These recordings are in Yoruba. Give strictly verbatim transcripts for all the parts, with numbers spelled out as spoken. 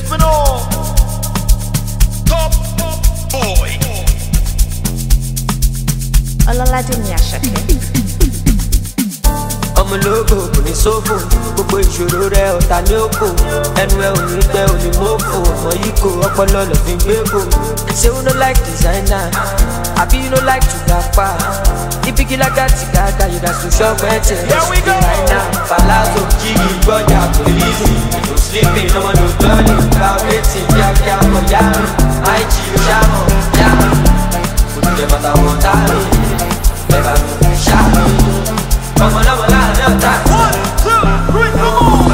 for no top boy. Ọlọ́ládé ni Àṣàkẹ́. ọmọ ológo kò ní sófò gbogbo ìṣòro rẹ ọ̀tá ní òkò ẹnu ẹ ò ní pẹ́ ò ní mọ́fò ọmọ yìí kò ọpọlọ lọ fi gbé bò ṣé you no like designer àbí you no like to gapa ibigila gati gada you gats to shop ẹtẹ designer palazzo jigi gbọjà kò easy no sleeping ọmọ no jolly cloudating kíákíá mọ yá mi ig ṣàmọ yá mi kò ní lè mọta wọn tá mi bẹ́ẹ̀ mi ṣá mi. Ọmọ lọ́mọ láàrin ọ̀tá. One, two, three, come on.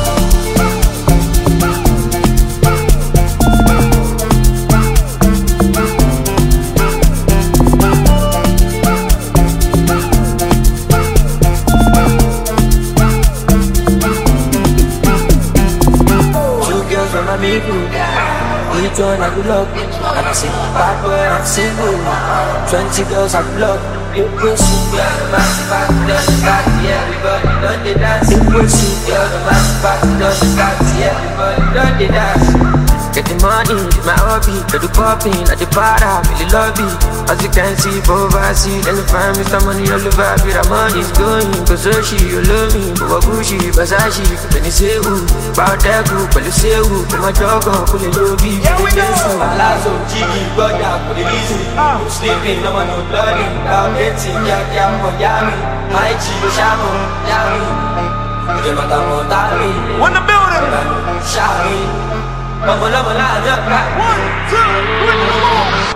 Two girls from my middle. Each one I good luck. And I say, bad boy, I'm single. Twenty girls I block. It was you, girl, the massive back, doesn't start, everybody done the dance. It was you, girl, the massive back, doesn't start, everybody done the dance. Get the money, my hobby, get the popping, at the bar, I really love it. As you can see, overseas, and the fam, Mister Money, all over, the money's going. Cause she, you love me, but Gucci, Versace, when you say who, about that group, but you say who, put my dog on, put it low, be Here we go. Palazzo, Jiggy, Goya, put it easy. Ah. Sleeping, no one, no bloody, dating, yeah, yeah, for Yami, my chico, Shamo, Yami, the Matamotami, When the building. Shami, Mamma, Lama, One, two, three, come on.